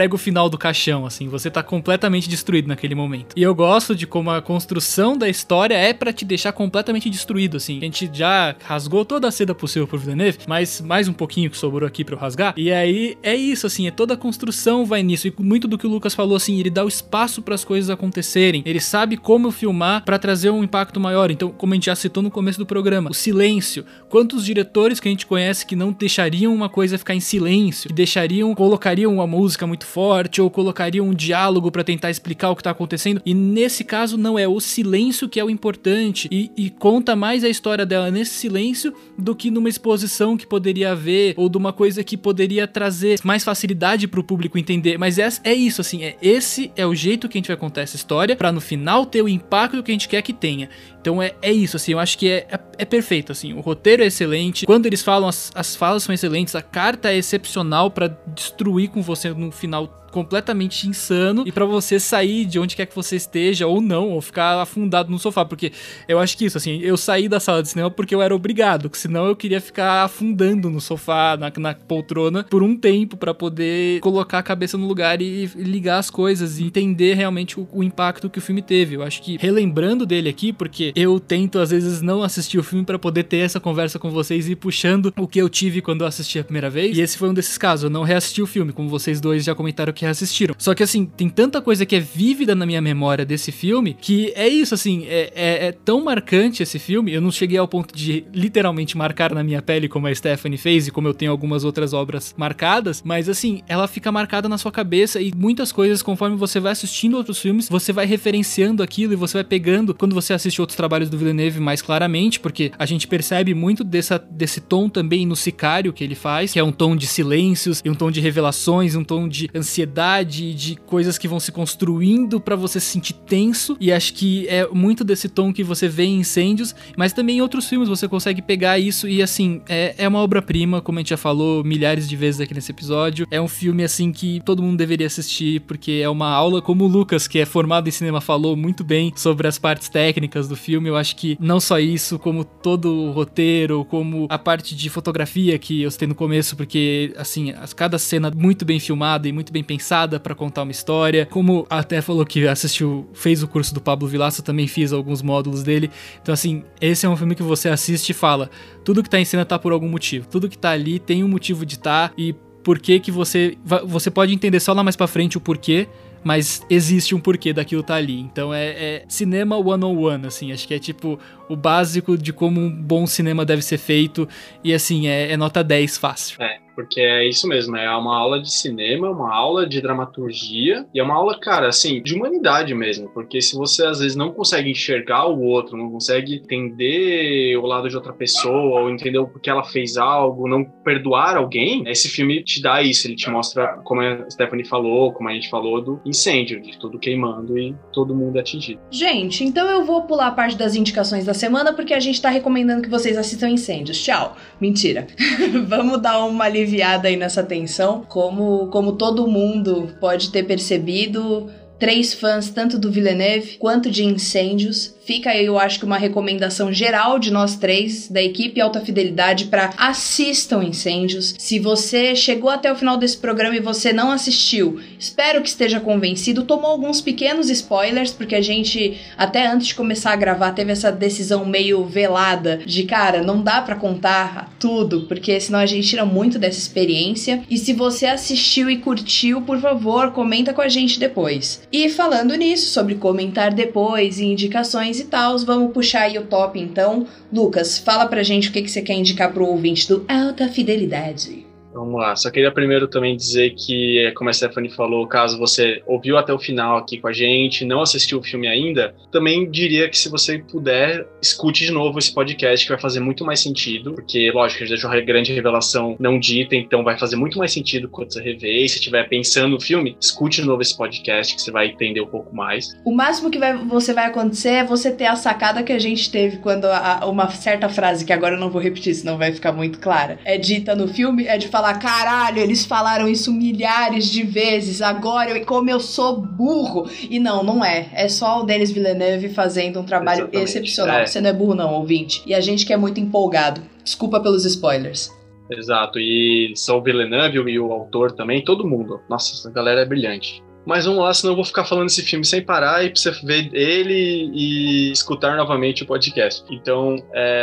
S3: final do caixão, assim, você tá completamente destruído naquele momento. E eu gosto de como a construção da história é pra te deixar completamente destruído, assim. A gente já rasgou toda a seda possível por Villeneuve, mas mais um pouquinho que sobrou aqui pra eu rasgar. E aí é isso, assim, toda a construção vai nisso. E muito do que o Lucas falou, assim, ele dá o espaço para as coisas acontecerem. Ele sabe como filmar pra trazer um impacto maior. Então, como a gente já citou no começo do programa, o silêncio. Quantos diretores que a gente conhece que não deixariam uma coisa ficar em silêncio, que colocariam uma música muito forte ou colocariam um diálogo pra tentar explicar o que tá acontecendo. E nesse caso não é o silêncio que é o importante e conta mais a história dela nesse silêncio do que numa exposição que poderia haver ou de uma coisa que poderia trazer mais facilidade pro público entender. Mas é isso, assim, esse é o jeito que a gente vai contar essa história pra no final ter o impacto que a gente quer que tenha. Então é isso, assim, eu acho que é perfeito, assim, o roteiro é excelente, quando eles falam, as falas são excelentes, a carta é excepcional pra destruir com você no final completamente insano e pra você sair de onde quer que você esteja ou não, ou ficar afundado no sofá, porque eu acho que isso, assim, eu saí da sala de cinema porque eu era obrigado, senão eu queria ficar afundando no sofá, na poltrona, por um tempo pra poder colocar a cabeça no lugar e ligar as coisas e entender realmente o impacto que o filme teve. Eu acho que, relembrando dele aqui, porque eu tento às vezes não assistir o filme pra poder ter essa conversa com vocês e puxando o que eu tive quando eu assisti a primeira vez, e esse foi um desses casos, eu não reassisti o filme, como vocês dois já comentaram que reassistiram. Só que assim, tem tanta coisa que é vívida na minha memória desse filme, que é isso, assim, é tão marcante esse filme, eu não cheguei ao ponto de literalmente marcar na minha pele como a Stephanie fez e como eu tenho algumas outras obras marcadas, mas assim, ela fica marcada na sua cabeça e muitas coisas, conforme você vai assistindo outros filmes, você vai referenciando aquilo e você vai pegando, quando você assiste outros trabalhos do Villeneuve mais claramente, porque a gente percebe muito desse tom também no Sicário que ele faz, que é um tom de silêncios, e um tom de revelações, um tom de ansiedade, de coisas que vão se construindo pra você se sentir tenso, e acho que é muito desse tom que você vê em Incêndios, mas também em outros filmes você consegue pegar isso e assim, é uma obra-prima, como a gente já falou milhares de vezes aqui nesse episódio, é um filme assim que todo mundo deveria assistir, porque é uma aula, como o Lucas, que é formado em cinema, falou muito bem sobre as partes técnicas do filme. Eu acho que não só isso, como todo o roteiro, como a parte de fotografia que eu citei no começo, porque assim, cada cena muito bem filmada e muito bem pensada pra contar uma história, como até falou que fez o curso do Pablo Vilaça, também fiz alguns módulos dele, então assim, esse é um filme que você assiste e fala, tudo que tá em cena tá por algum motivo, tudo que tá ali tem um motivo de tá, e por que você pode entender só lá mais pra frente o porquê, mas existe um porquê daquilo tá ali. Então é cinema 101, assim, acho que é tipo o básico de como um bom cinema deve ser feito, e assim, é nota 10 fácil.
S2: Porque é isso mesmo, é uma aula de cinema, uma aula de dramaturgia, e é uma aula, cara, assim, de humanidade mesmo, porque se você às vezes não consegue enxergar o outro, não consegue entender o lado de outra pessoa, ou entender o porquê ela fez algo, não perdoar alguém, esse filme te dá isso, ele te mostra, como a Stephanie falou, como a gente falou, do incêndio, de tudo queimando e todo mundo atingido.
S1: Gente, então eu vou pular a parte das indicações da semana, porque a gente tá recomendando que vocês assistam Incêndios. Tchau. Mentira. Vamos dar uma aliviada aí nessa tensão. Como todo mundo pode ter percebido, 3 fãs tanto do Villeneuve quanto de Incêndios. Fica aí, eu acho que uma recomendação geral de nós 3, da equipe Alta Fidelidade, para assistam Incêndios. Se você chegou até o final desse programa e você não assistiu, espero que esteja convencido. Tomou alguns pequenos spoilers, porque a gente, até antes de começar a gravar, teve essa decisão meio velada de, cara, não dá pra contar tudo, porque senão a gente tira muito dessa experiência. E se você assistiu e curtiu, por favor, comenta com a gente depois. E falando nisso, sobre comentar depois e indicações e tal, vamos puxar aí o top então. Lucas, fala pra gente o que você quer indicar pro ouvinte do Alta Fidelidade.
S2: Vamos lá, só queria primeiro também dizer que, como a Stephanie falou, caso você ouviu até o final aqui com a gente, não assistiu o filme ainda, também diria que se você puder, escute de novo esse podcast, que vai fazer muito mais sentido, porque, lógico, a gente deixou a grande revelação não dita, então vai fazer muito mais sentido quando você rever, e se estiver pensando no filme, escute de novo esse podcast, que você vai entender um pouco mais.
S1: O máximo que você vai acontecer é você ter a sacada que a gente teve quando uma certa frase, que agora eu não vou repetir, senão vai ficar muito clara, é dita no filme, é de falar, caralho, eles falaram isso milhares de vezes, agora como eu sou burro. E não é. É só o Denis Villeneuve fazendo um trabalho excepcional. Você não é burro não, ouvinte. E a gente que é muito empolgado. Desculpa pelos spoilers.
S2: Exato, e só o Villeneuve e o autor também, todo mundo. Nossa, essa galera é brilhante. Mas vamos lá, senão eu vou ficar falando desse filme sem parar e pra você ver ele e escutar novamente o podcast. Então,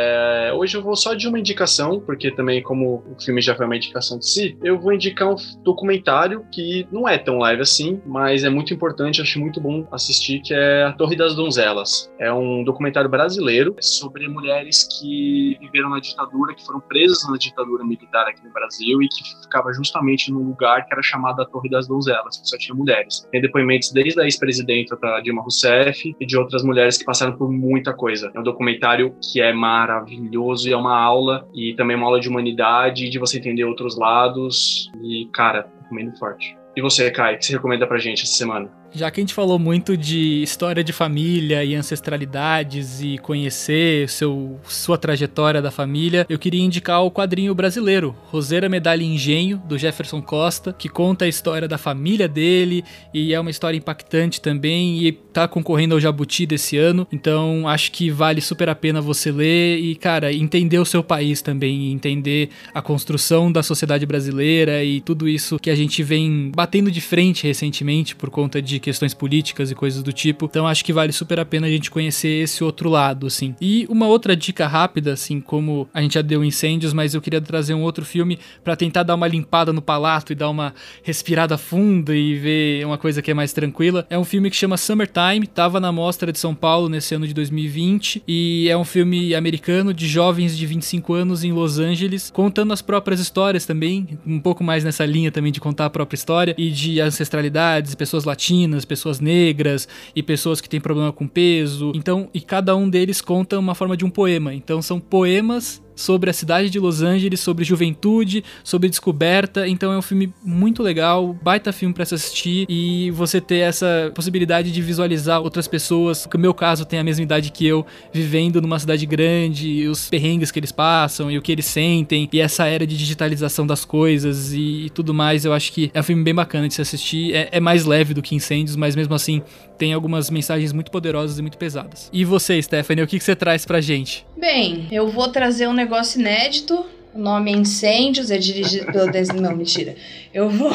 S2: hoje eu vou só de uma indicação, porque também, como o filme já foi uma indicação de si, eu vou indicar um documentário que não é tão live assim, mas é muito importante, acho muito bom assistir, que é A Torre das Donzelas. É um documentário brasileiro sobre mulheres que viveram na ditadura, que foram presas na ditadura militar aqui no Brasil e que ficava justamente num lugar que era chamado a Torre das Donzelas, que só tinha mulheres. Tem depoimentos desde a ex-presidenta Dilma Rousseff e de outras mulheres que passaram por muita coisa. É um documentário que é maravilhoso e é uma aula, e também uma aula de humanidade, de você entender outros lados. E, cara, recomendo forte. E você, Kai, o que você recomenda pra gente essa semana?
S3: Já que a gente falou muito de história de família e ancestralidades e conhecer sua trajetória da família, eu queria indicar o quadrinho brasileiro, Roseira, Medalha e Engenho, do Jefferson Costa, que conta a história da família dele e é uma história impactante também e tá concorrendo ao Jabuti desse ano, então acho que vale super a pena você ler e, cara, entender o seu país também, entender a construção da sociedade brasileira e tudo isso que a gente vem batendo de frente recentemente por conta de questões políticas e coisas do tipo. Então acho que vale super a pena a gente conhecer esse outro lado, assim. E uma outra dica rápida, assim, como a gente já deu Incêndios, mas eu queria trazer um outro filme pra tentar dar uma limpada no palato e dar uma respirada funda e ver uma coisa que é mais tranquila. É um filme que chama Summertime, tava na Mostra de São Paulo nesse ano de 2020 e é um filme americano de jovens de 25 anos em Los Angeles, contando as próprias histórias também, um pouco mais nessa linha também de contar a própria história e de ancestralidades, pessoas latinas, pessoas negras e pessoas que têm problema com peso. Então, e cada um deles conta uma forma de um poema. Então, são poemas sobre a cidade de Los Angeles, sobre juventude, sobre descoberta. Então é um filme muito legal, baita filme pra se assistir e você ter essa possibilidade de visualizar outras pessoas, que no meu caso tem a mesma idade que eu, vivendo numa cidade grande, e os perrengues que eles passam e o que eles sentem, e essa era de digitalização das coisas e tudo mais. Eu acho que é um filme bem bacana de se assistir, é mais leve do que Incêndios, mas mesmo assim tem algumas mensagens muito poderosas e muito pesadas. E você, Stephanie, o que você traz pra gente?
S1: Bem, eu vou trazer um negócio inédito. O nome é Incêndios, é dirigido pelo... Não, mentira. Eu vou...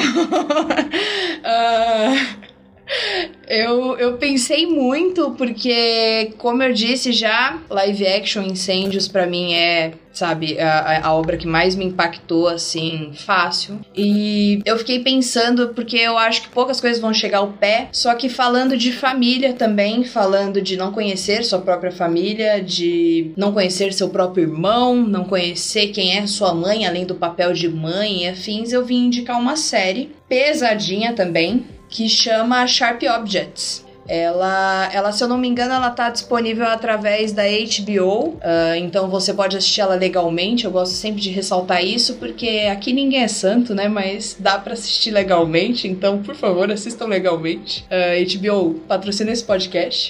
S1: Eu pensei muito, porque, como eu disse já, live action Incêndios pra mim é, sabe, a obra que mais me impactou, assim, fácil. E eu fiquei pensando, porque eu acho que poucas coisas vão chegar ao pé, só que falando de família também, falando de não conhecer sua própria família, de não conhecer seu próprio irmão, não conhecer quem é sua mãe, além do papel de mãe e afins, eu vim indicar uma série pesadinha também, que chama Sharp Objects. Ela, se eu não me engano, ela tá disponível através da HBO, então você pode assistir ela legalmente. Eu gosto sempre de ressaltar isso, porque aqui ninguém é santo, né, mas dá pra assistir legalmente, então, por favor, assistam legalmente. HBO, patrocina esse podcast.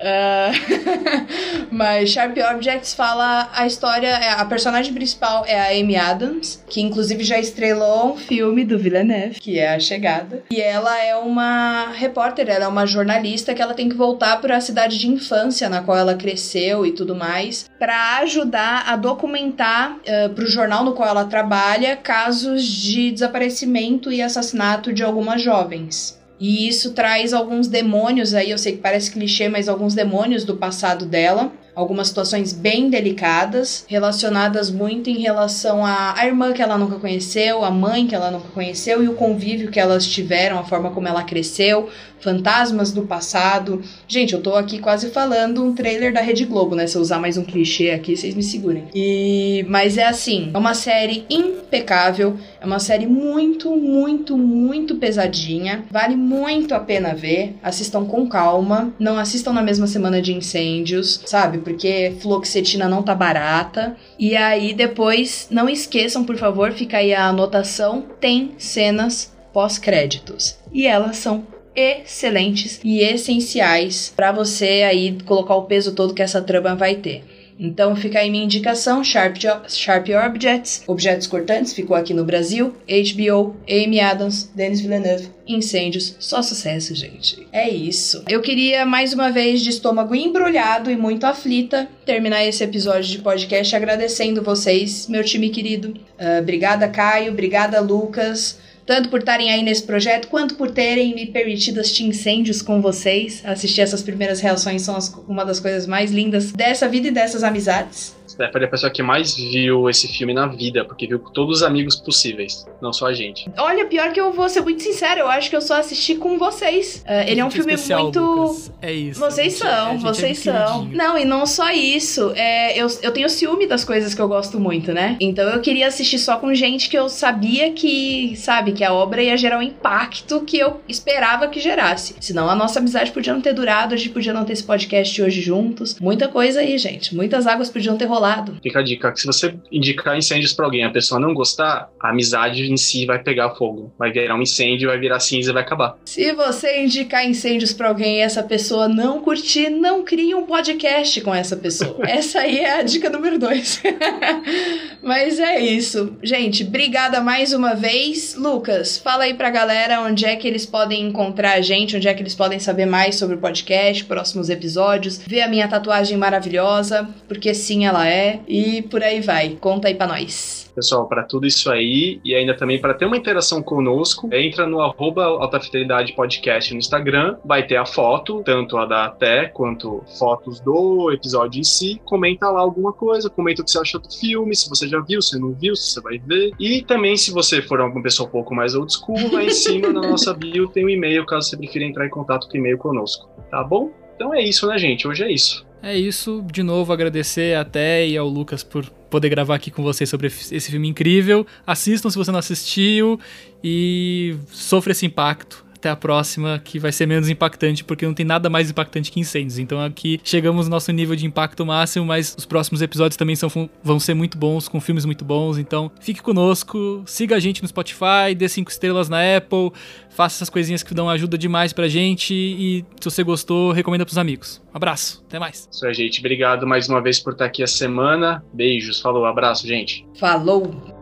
S1: Mas Sharp Objects fala a história, a personagem principal é a Amy Adams, que inclusive já estrelou um filme do Villeneuve, que é A Chegada, e ela é uma repórter, ela é uma jornalista que ela tem que voltar para a cidade de infância na qual ela cresceu e tudo mais, para ajudar a documentar para o jornal no qual ela trabalha casos de desaparecimento e assassinato de algumas jovens. E isso traz alguns demônios aí, eu sei que parece clichê, mas alguns demônios do passado dela. Algumas situações bem delicadas, relacionadas muito em relação à irmã que ela nunca conheceu, a mãe que ela nunca conheceu e o convívio que elas tiveram, a forma como ela cresceu, fantasmas do passado. Gente, eu tô aqui quase falando um trailer da Rede Globo, né? Se eu usar mais um clichê aqui, vocês me segurem. Mas é assim, é uma série impecável, é uma série muito, muito, muito pesadinha, vale muito a pena ver, assistam com calma, não assistam na mesma semana de Incêndios, sabe? Porque fluoxetina não tá barata. E aí depois, não esqueçam, por favor, fica aí a anotação, tem cenas pós-créditos. E elas são excelentes e essenciais pra você aí colocar o peso todo que essa trama vai ter. Então fica aí minha indicação, Sharp Objects, Objetos Cortantes, ficou aqui no Brasil, HBO, Amy Adams, Denis Villeneuve, Incêndios, só sucesso, gente. É isso. Eu queria, mais uma vez, de estômago embrulhado e muito aflita, terminar esse episódio de podcast agradecendo vocês, meu time querido. Obrigada, Caio, obrigada, Lucas, tanto por estarem aí nesse projeto, quanto por terem me permitido assistir Incêndios com vocês. Assistir essas primeiras reações são uma das coisas mais lindas dessa vida e dessas amizades.
S2: Stephanie é a pessoa que mais viu esse filme na vida, porque viu com todos os amigos possíveis, não só a gente.
S1: Olha, pior que eu vou ser muito sincera, eu acho que eu só assisti com vocês. Ele é um filme
S3: especial,
S1: muito...
S3: Lucas. É isso.
S1: Vocês são. Não, e não só isso. Eu tenho ciúme das coisas que eu gosto muito, né? Então eu queria assistir só com gente que eu sabia que, sabe, que a obra ia gerar o impacto que eu esperava que gerasse. Senão a nossa amizade podia não ter durado, a gente podia não ter esse podcast hoje juntos. Muita coisa aí, gente. Muitas águas podiam ter rolado.
S2: Fica a dica, que se você indicar Incêndios pra alguém, a pessoa não gostar, a amizade em si vai pegar fogo. Vai virar um incêndio, vai virar cinza e vai acabar.
S1: Se você indicar Incêndios pra alguém e essa pessoa não curtir, não crie um podcast com essa pessoa. Essa aí é a dica número 2. Mas é isso. Gente, obrigada mais uma vez. Lucas, fala aí pra galera onde é que eles podem encontrar a gente, onde é que eles podem saber mais sobre o podcast, próximos episódios, ver a minha tatuagem maravilhosa, porque sim, ela é. E por aí vai. Conta aí pra nós.
S2: Pessoal, para tudo isso aí e ainda também para ter uma interação conosco, entra no @altafidelidade podcast no Instagram, vai ter a foto, tanto a da Té quanto fotos do episódio em si. Comenta lá alguma coisa, comenta o que você achou do filme, se você já viu, se não viu, se você vai ver. E também, se você for alguma pessoa um pouco mais old school, lá em cima na nossa bio tem um e-mail, caso você prefira entrar em contato com o e-mail conosco, tá bom? Então é isso, né, gente? Hoje é isso.
S3: É isso, de novo agradecer a Té e ao Lucas por poder gravar aqui com vocês sobre esse filme incrível. Assistam se você não assistiu e sofra esse impacto. Até a próxima, que vai ser menos impactante, porque não tem nada mais impactante que Incêndios. Então aqui chegamos no nosso nível de impacto máximo, mas os próximos episódios também vão ser muito bons, com filmes muito bons. Então fique conosco, siga a gente no Spotify, dê 5 estrelas na Apple, faça essas coisinhas que dão ajuda demais pra gente e se você gostou, recomenda pros amigos. Um abraço, até mais.
S2: Isso aí, gente. Obrigado mais uma vez por estar aqui a semana. Beijos, falou, abraço, gente.
S1: Falou!